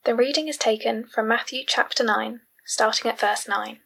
The reading is taken from Matthew chapter 9, starting at verse 9.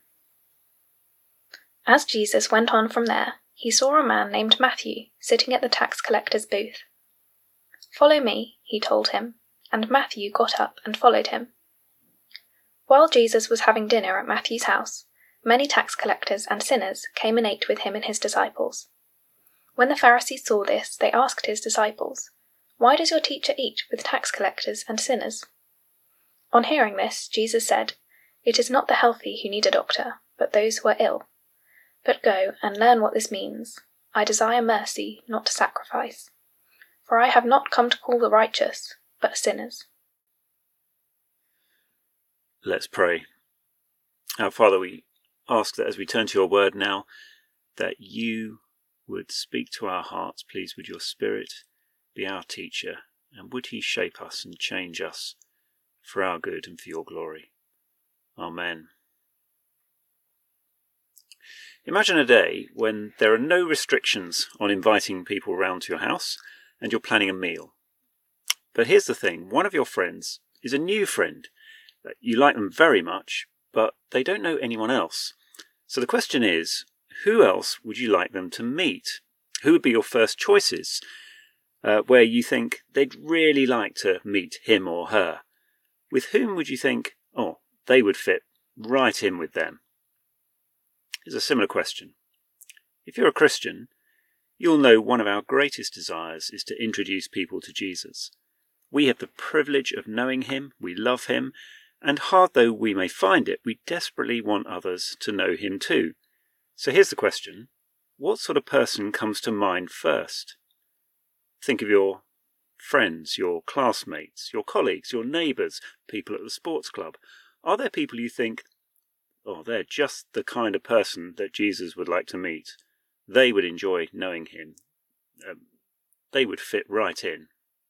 As Jesus went on from there, he saw a man named Matthew sitting at the tax collector's booth. "Follow me," he told him, and Matthew got up and followed him. While Jesus was having dinner at Matthew's house, many tax collectors and sinners came and ate with him and his disciples. When the Pharisees saw this, they asked his disciples, "Why does your teacher eat with tax collectors and sinners?" On hearing this, Jesus said, "It is not the healthy who need a doctor, but those who are ill. But go and learn what this means. I desire mercy, not sacrifice. For I have not come to call the righteous, but sinners." Let's pray. Our Father, we ask that as we turn to your word now, that you would speak to our hearts. Please, would your Spirit be our teacher, and would he shape us and change us for our good and for your glory. Amen. Imagine a day when there are no restrictions on inviting people round to your house and you're planning a meal. But here's the thing, one of your friends is a new friend. You like them very much, but they don't know anyone else. So the question is, who else would you like them to meet? Who would be your first choices, where you think they'd really like to meet him or her? With whom would you think, they would fit right in with them? Here's a similar question. If you're a Christian, you'll know one of our greatest desires is to introduce people to Jesus. We have the privilege of knowing him, we love him, and hard though we may find it, we desperately want others to know him too. So here's the question. What sort of person comes to mind first? Think of your friends, your classmates, your colleagues, your neighbours, people at the sports club. Are there people you think, they're just the kind of person that Jesus would like to meet? They would enjoy knowing him. They would fit right in.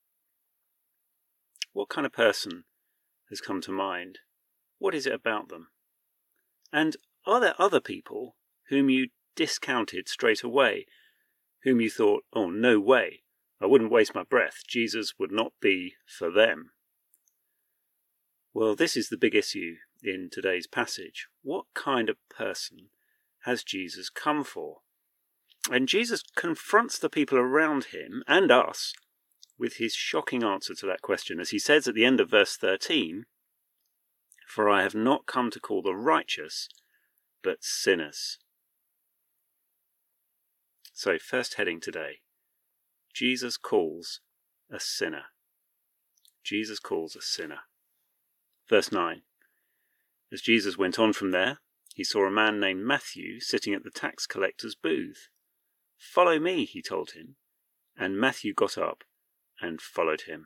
What kind of person has come to mind? What is it about them? And are there other people whom you discounted straight away, whom you thought, no way, I wouldn't waste my breath, Jesus would not be for them? Well, this is the big issue in today's passage. What kind of person has Jesus come for? And Jesus confronts the people around him and us with his shocking answer to that question, as he says at the end of verse 13, "For I have not come to call the righteous, but sinners." So, first heading today, Jesus calls a sinner. Jesus calls a sinner. Verse 9. As Jesus went on from there, he saw a man named Matthew sitting at the tax collector's booth. "Follow me," he told him, and Matthew got up and followed him.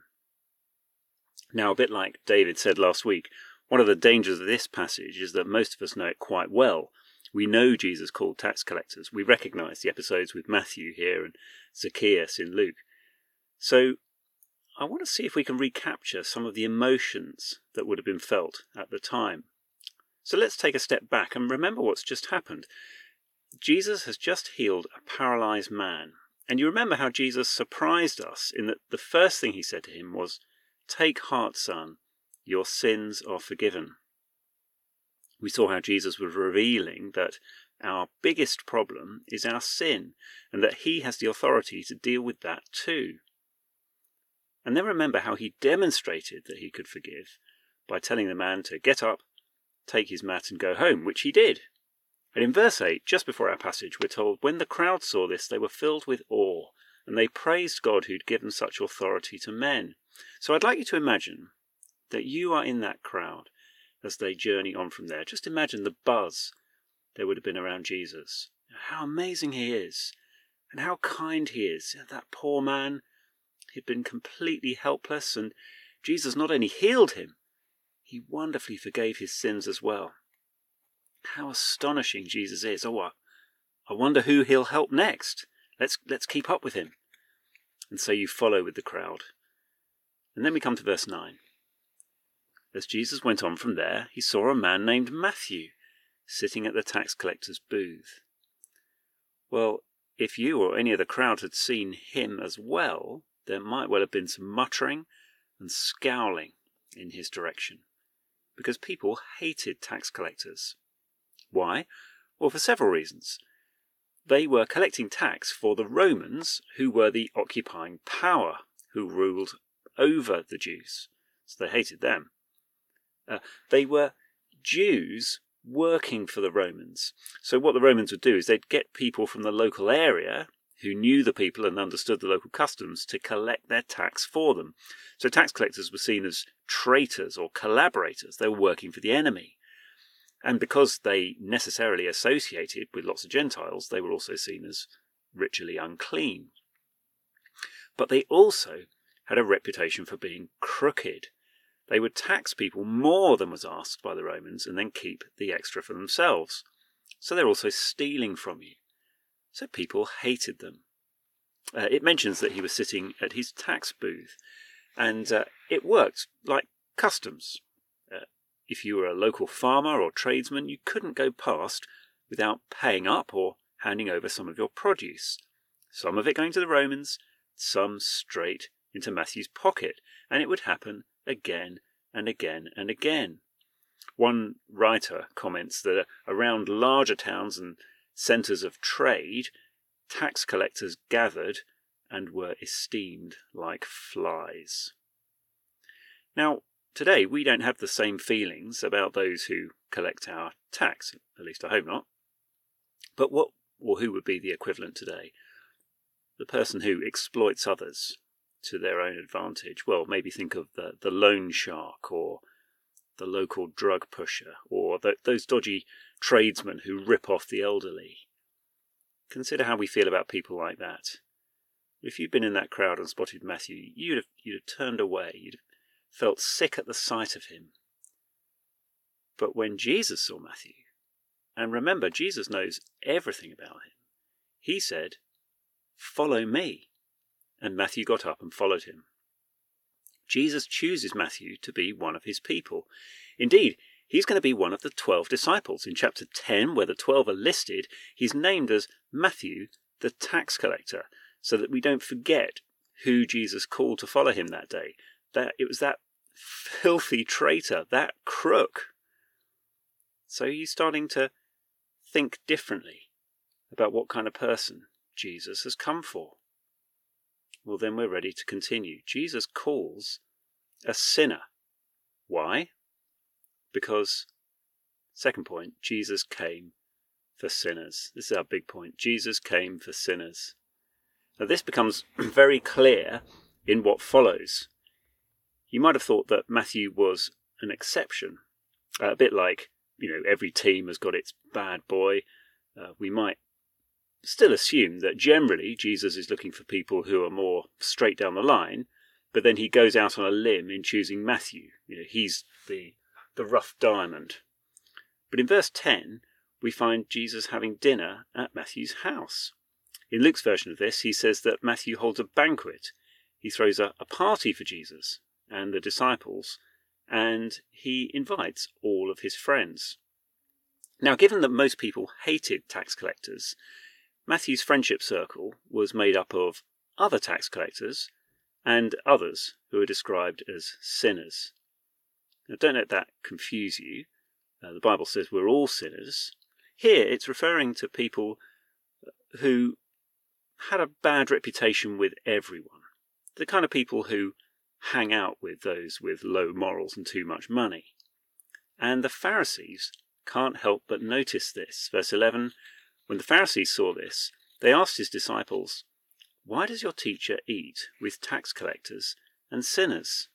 Now, a bit like David said last week, one of the dangers of this passage is that most of us know it quite well. We know Jesus called tax collectors. We recognise the episodes with Matthew here and Zacchaeus in Luke. So I want to see if we can recapture some of the emotions that would have been felt at the time. So let's take a step back and remember what's just happened. Jesus has just healed a paralysed man. And you remember how Jesus surprised us in that the first thing he said to him was, "Take heart, son, your sins are forgiven." We saw how Jesus was revealing that our biggest problem is our sin, and that he has the authority to deal with that too. And then remember how he demonstrated that he could forgive by telling the man to get up, take his mat and go home, which he did. And in verse 8, just before our passage, we're told, when the crowd saw this, they were filled with awe, and they praised God who'd given such authority to men. So I'd like you to imagine that you are in that crowd as they journey on from there. Just imagine the buzz there would have been around Jesus. How amazing he is, and how kind he is. That poor man, he'd been completely helpless, and Jesus not only healed him, he wonderfully forgave his sins as well. How astonishing Jesus is. I wonder who he'll help next. Let's keep up with him. And so you follow with the crowd. And then we come to verse 9. As Jesus went on from there, he saw a man named Matthew sitting at the tax collector's booth. Well, if you or any of the crowd had seen him as well, there might well have been some muttering and scowling in his direction, because people hated tax collectors. Why? Well, for several reasons. They were collecting tax for the Romans, who were the occupying power, who ruled over the Jews. So they hated them. They were Jews working for the Romans. So what the Romans would do is they'd get people from the local area who knew the people and understood the local customs to collect their tax for them. So tax collectors were seen as traitors or collaborators. They were working for the enemy. And because they necessarily associated with lots of Gentiles, they were also seen as ritually unclean. But they also had a reputation for being crooked. They would tax people more than was asked by the Romans and then keep the extra for themselves. So they're also stealing from you. So people hated them. It mentions that he was sitting at his tax booth, and it worked like customs. If you were a local farmer or tradesman, you couldn't go past without paying up or handing over some of your produce. Some of it going to the Romans, some straight into Matthew's pocket, and it would happen again and again and again. One writer comments that around larger towns and centres of trade, tax collectors gathered and were esteemed like flies. Now, today we don't have the same feelings about those who collect our tax, at least I hope not. But what or who would be the equivalent today? The person who exploits others to their own advantage. Well, maybe think of the loan shark or the local drug pusher or those dodgy tradesmen who rip off the elderly. Consider how we feel about people like that. If you'd been in that crowd and spotted Matthew, you'd have turned away. You'd have felt sick at the sight of him. But when Jesus saw Matthew, and remember, Jesus knows everything about him, he said, "Follow me." And Matthew got up and followed him. Jesus chooses Matthew to be one of his people. Indeed, he's going to be one of the 12 disciples. In chapter 10, where the 12 are listed, he's named as Matthew, the tax collector, so that we don't forget who Jesus called to follow him that day. That it was that filthy traitor, that crook. So he's starting to think differently about what kind of person Jesus has come for. Well, then we're ready to continue. Jesus calls a sinner. Why? Because, second point, Jesus came for sinners. This is our big point. Jesus came for sinners. Now this becomes very clear in what follows. You might have thought that Matthew was an exception. A bit like, every team has got its bad boy. We might still assume that generally Jesus is looking for people who are more straight down the line, but then he goes out on a limb in choosing Matthew. He's the rough diamond. But in verse 10, we find Jesus having dinner at Matthew's house. In Luke's version of this, he says that Matthew holds a banquet. He throws a party for Jesus and the disciples, and he invites all of his friends. Now, given that most people hated tax collectors, Matthew's friendship circle was made up of other tax collectors and others who are described as sinners. Now, don't let that confuse you. The Bible says we're all sinners. Here, it's referring to people who had a bad reputation with everyone. The kind of people who hang out with those with low morals and too much money. And the Pharisees can't help but notice this. Verse 11, when the Pharisees saw this, they asked his disciples, "Why does your teacher eat with tax collectors and sinners?"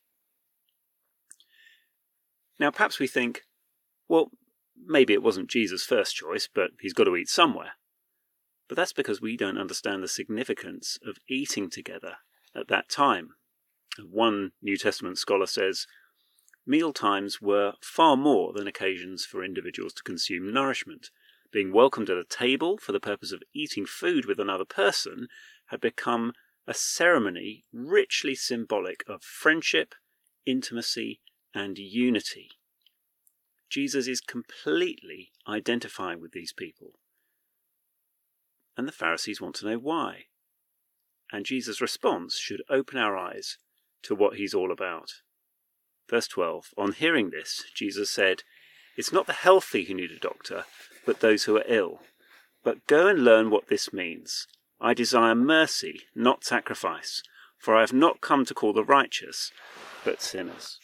Now perhaps we think, well, maybe it wasn't Jesus' first choice, but he's got to eat somewhere. But that's because we don't understand the significance of eating together at that time. One New Testament scholar says, meal times were far more than occasions for individuals to consume nourishment. Being welcomed at a table for the purpose of eating food with another person had become a ceremony richly symbolic of friendship, intimacy, and unity. Jesus is completely identifying with these people. And the Pharisees want to know why. And Jesus' response should open our eyes to what he's all about. Verse 12, on hearing this, Jesus said, "It's not the healthy who need a doctor, but those who are ill. But go and learn what this means. I desire mercy, not sacrifice, for I have not come to call the righteous, but sinners."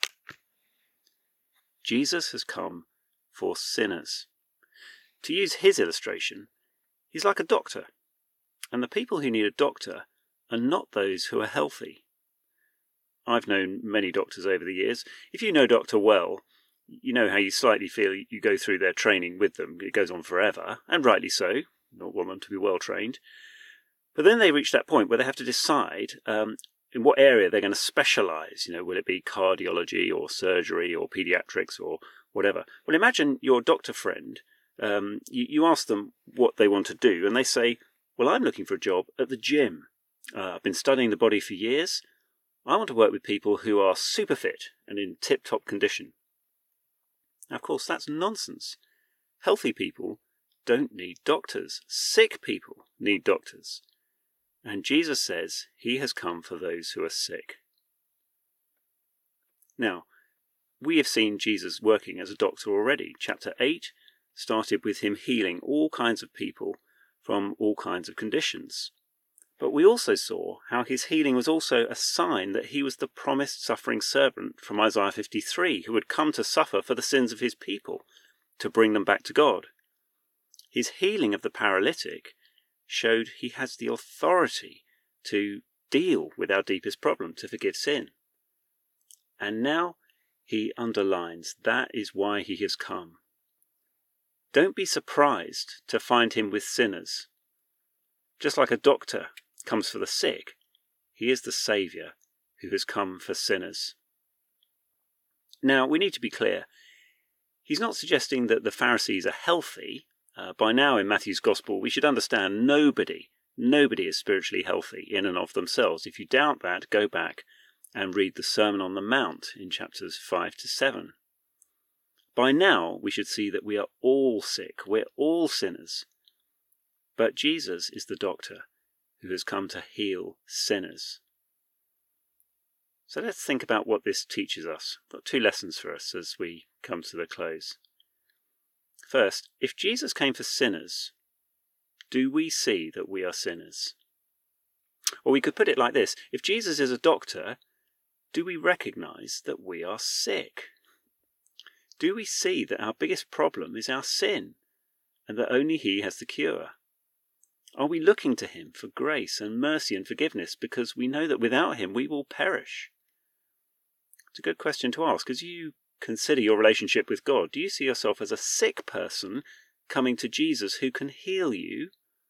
Jesus has come for sinners. To use his illustration, he's like a doctor, and the people who need a doctor are not those who are healthy. I've known many doctors over the years. If you know doctor well, you know how you slightly feel you go through their training with them. It goes on forever, and rightly so. Not want them to be well trained. But then they reach that point where they have to decide in what area they're going to specialise. Will it be cardiology or surgery or paediatrics or whatever? Well, imagine your doctor friend. You ask them what they want to do, and they say, "Well, I'm looking for a job at the gym. I've been studying the body for years. I want to work with people who are super fit and in tip-top condition." Now, of course, that's nonsense. Healthy people don't need doctors. Sick people need doctors. And Jesus says he has come for those who are sick. Now, we have seen Jesus working as a doctor already. Chapter 8 started with him healing all kinds of people from all kinds of conditions. But we also saw how his healing was also a sign that he was the promised suffering servant from Isaiah 53, who would come to suffer for the sins of his people, to bring them back to God. His healing of the paralytic showed he has the authority to deal with our deepest problem, to forgive sin. And now he underlines that is why he has come. Don't be surprised to find him with sinners. Just like a doctor comes for the sick, he is the Saviour who has come for sinners. Now, we need to be clear. He's not suggesting that the Pharisees are healthy. By now in Matthew's Gospel, we should understand nobody is spiritually healthy in and of themselves. If you doubt that, go back and read the Sermon on the Mount in chapters 5 to 7. By now, we should see that we are all sick. We're all sinners. But Jesus is the doctor who has come to heal sinners. So let's think about what this teaches us. I've got two lessons for us as we come to the close. First, if Jesus came for sinners, do we see that we are sinners? Or we could put it like this: if Jesus is a doctor, do we recognise that we are sick? Do we see that our biggest problem is our sin, and that only he has the cure? Are we looking to him for grace and mercy and forgiveness because we know that without him we will perish? It's a good question to ask. As you consider your relationship with God, do you see yourself as a sick person coming to Jesus who can heal you?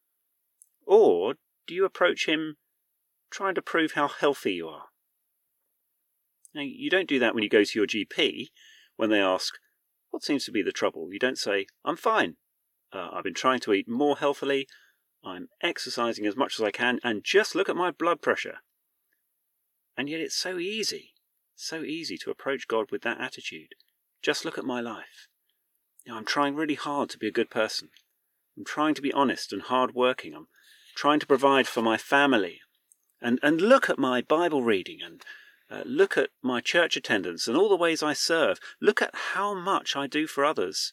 Or do you approach him trying to prove how healthy you are? Now, you don't do that when you go to your GP when they ask, "What seems to be the trouble?" You don't say, "I'm fine. I've been trying to eat more healthily. I'm exercising as much as I can, and just look at my blood pressure." And yet it's so easy to approach God with that attitude. Just look at my life. I'm trying really hard to be a good person. I'm trying to be honest and hard-working. I'm trying to provide for my family. And look at my Bible reading, and look at my church attendance and all the ways I serve. Look at how much I do for others.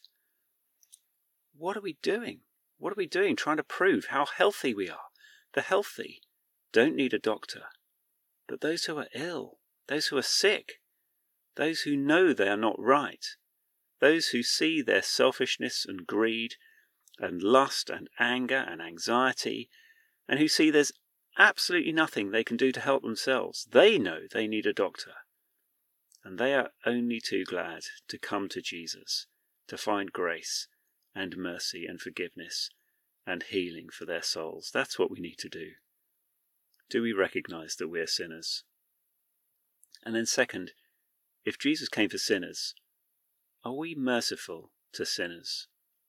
What are we doing? What are we doing trying to prove how healthy we are? The healthy don't need a doctor, but those who are ill, those who are sick, those who know they are not right, those who see their selfishness and greed and lust and anger and anxiety, and who see there's absolutely nothing they can do to help themselves. They know they need a doctor, and they are only too glad to come to Jesus to find grace and mercy and forgiveness and healing for their souls. That's what we need to do. Do we recognise that we're sinners? And then second, if Jesus came for sinners, are we merciful to sinners?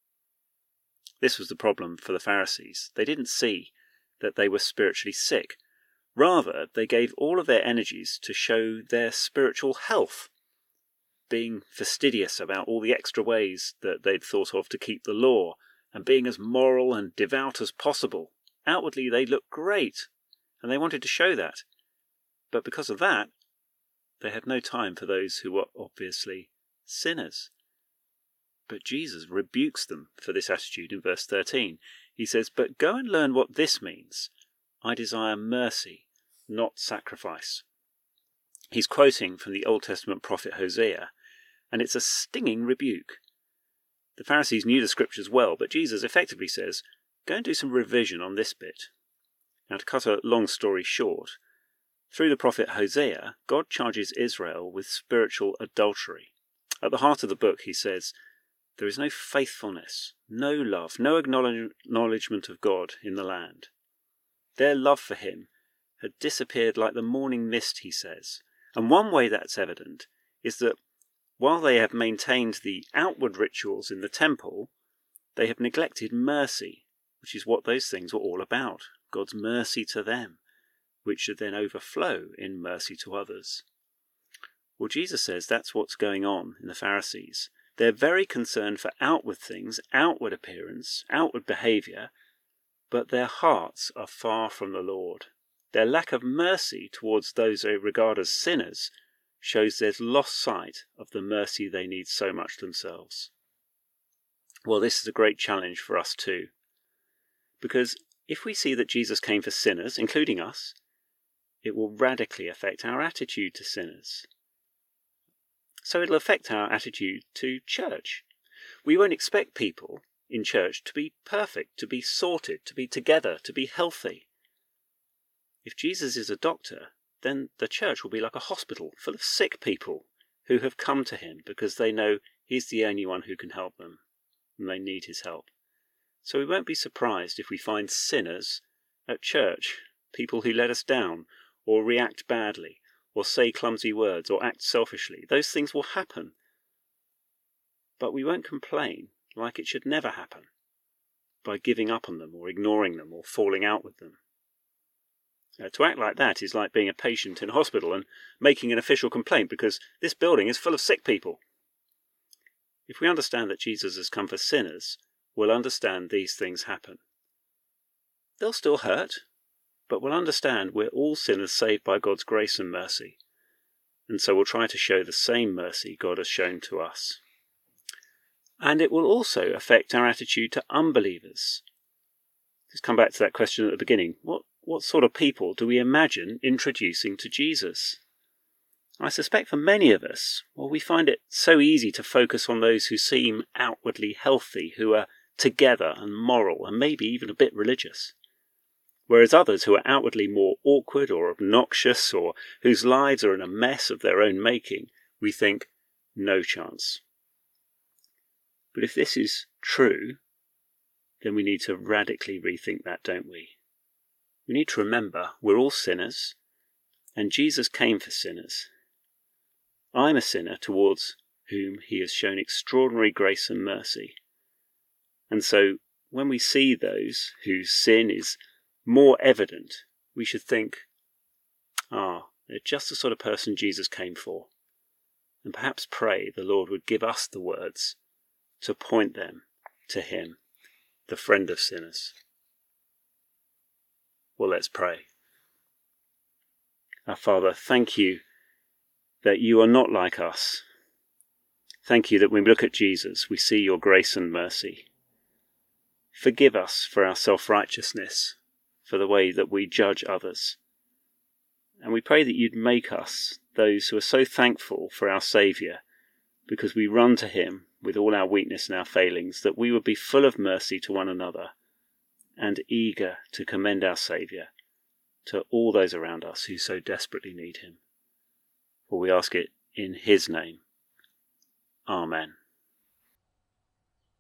This was the problem for the Pharisees. They didn't see that they were spiritually sick. Rather, they gave all of their energies to show their spiritual health, being fastidious about all the extra ways that they'd thought of to keep the law, and being as moral and devout as possible. Outwardly they looked great, and they wanted to show that. But because of that, They had no time for those who were obviously sinners. But Jesus rebukes them for this attitude in verse 13. He says, "But go and learn what this means. I desire mercy, not sacrifice." He's quoting from the Old Testament prophet Hosea, and it's a stinging rebuke. The Pharisees knew the scriptures well, but Jesus effectively says, go and do some revision on this bit. Now, to cut a long story short, through the prophet Hosea, God charges Israel with spiritual adultery. At the heart of the book, he says, there is no faithfulness, no love, no acknowledgement of God in the land. Their love for him had disappeared like the morning mist, he says. And one way that's evident is that while they have maintained the outward rituals in the temple, they have neglected mercy, which is what those things were all about, God's mercy to them, which should then overflow in mercy to others. Well, Jesus says that's what's going on in the Pharisees. They're very concerned for outward things, outward appearance, outward behaviour, but their hearts are far from the Lord. Their lack of mercy towards those they regard as sinners shows they've lost sight of the mercy they need so much themselves. Well, this is a great challenge for us too, because if we see that Jesus came for sinners, including us, it will radically affect our attitude to sinners. So it'll affect our attitude to church. We won't expect people in church to be perfect, to be sorted, to be together, to be healthy. If Jesus is a doctor, then the church will be like a hospital full of sick people who have come to him because they know he's the only one who can help them and they need his help. So we won't be surprised if we find sinners at church, people who let us down or react badly or say clumsy words or act selfishly. Those things will happen. But we won't complain like it should never happen by giving up on them or ignoring them or falling out with them. To act like that is like being a patient in a hospital and making an official complaint because this building is full of sick people. If we understand that Jesus has come for sinners, we'll understand these things happen. They'll still hurt, but we'll understand we're all sinners saved by God's grace and mercy, and so we'll try to show the same mercy God has shown to us. And it will also affect our attitude to unbelievers. Let's come back to that question at the beginning. What sort of people do we imagine introducing to Jesus? I suspect for many of us, we find it so easy to focus on those who seem outwardly healthy, who are together and moral and maybe even a bit religious. Whereas others who are outwardly more awkward or obnoxious or whose lives are in a mess of their own making, we think, no chance. But if this is true, then we need to radically rethink that, don't we? We need to remember we're all sinners, and Jesus came for sinners. I'm a sinner towards whom he has shown extraordinary grace and mercy. And so when we see those whose sin is more evident, we should think, they're just the sort of person Jesus came for. And perhaps pray the Lord would give us the words to point them to him, the friend of sinners. Well, let's pray. Our Father, thank you that you are not like us. Thank you that when we look at Jesus, we see your grace and mercy. Forgive us for our self-righteousness, for the way that we judge others. And we pray that you'd make us those who are so thankful for our Saviour, because we run to him with all our weakness and our failings, that we would be full of mercy to one another and eager to commend our Saviour to all those around us who so desperately need him. For we ask it in his name. Amen.